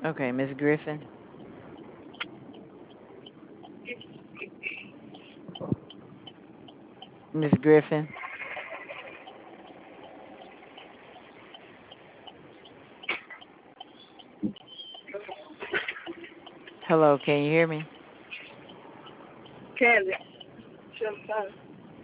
Okay, Miss Griffin. Miss Griffin. Hello, can you hear me? Candy. She on the phone.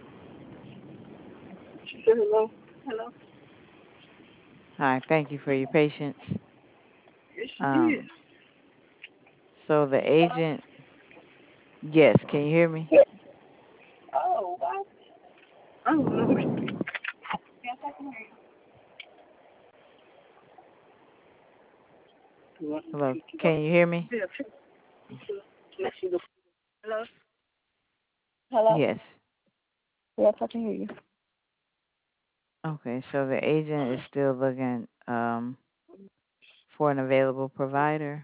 She said hello. Hello. Hi, thank you for your patience. Yes, she did. Um, so the agent, yes, can you hear me? Oh, what? I don't know. Yes, I can hear you. Hello, can you hear me? Yeah. Let you go. Hello. Hello. Yes. Yes, I can hear you. Okay, so the agent is still looking for an available provider.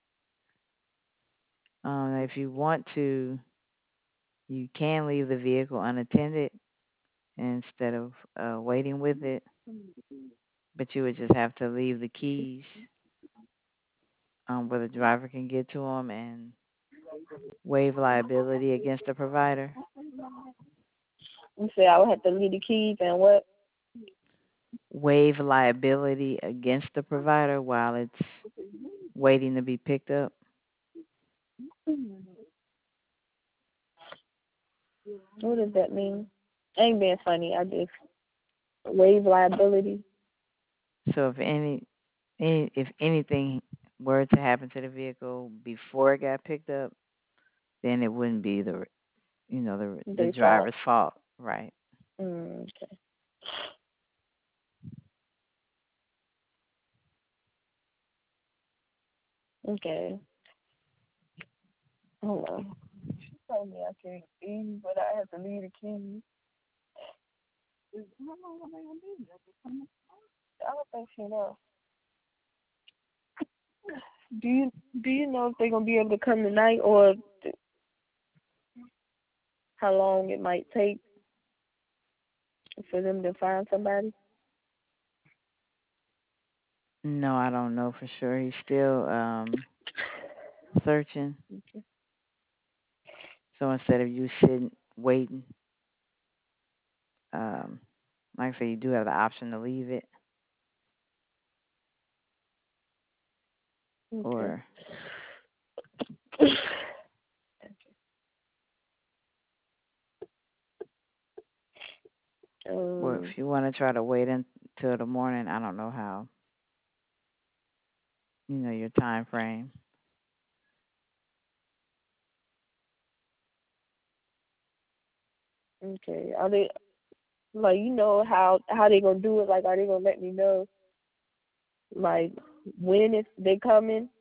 If you want to, you can leave the vehicle unattended instead of waiting with it, but you would just have to leave the keys where the driver can get to them and waive liability against the provider. You say I would have to leave the keys and what? Waive liability against the provider while it's waiting to be picked up. What does that mean? I ain't being funny. I just waive liability. So if anything were to happen to the vehicle before it got picked up, then it wouldn't be the They fault. driver's fault, right? Okay. Okay. Hold on. She told me I can't leave, but I have to leave the keys. How long am I gonna be there? I don't think she knows. Do you know if they're gonna be able to come tonight, or how long it might take for them to find somebody? No, I don't know for sure. He's still searching. So instead of you sitting waiting, um, like I say, you do have the option to leave it, Okay. or if um. you want to try to wait until the morning. I don't know how your time frame. Okay. Are they like how they gonna do it? Like, are they gonna let me know like when if they coming?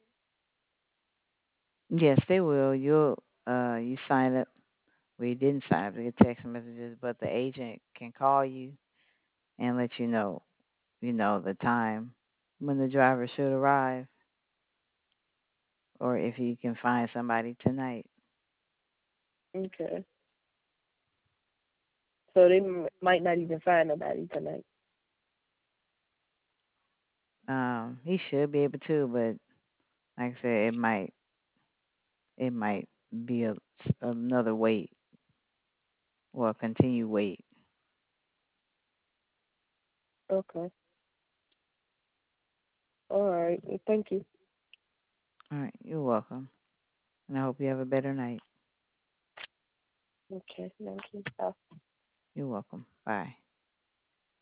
Yes, they will. You sign up. We didn't sign up to get text messages, but the agent can call you and let the time when the driver should arrive, or if you can find somebody tonight. Okay. So they might not even find nobody tonight. He should be able to, but like I said, it might be another wait or a continued wait. Okay. All right. Well, thank you. All right, you're welcome, and I hope you have a better night. Okay. Thank you. Bye. You're welcome. Bye.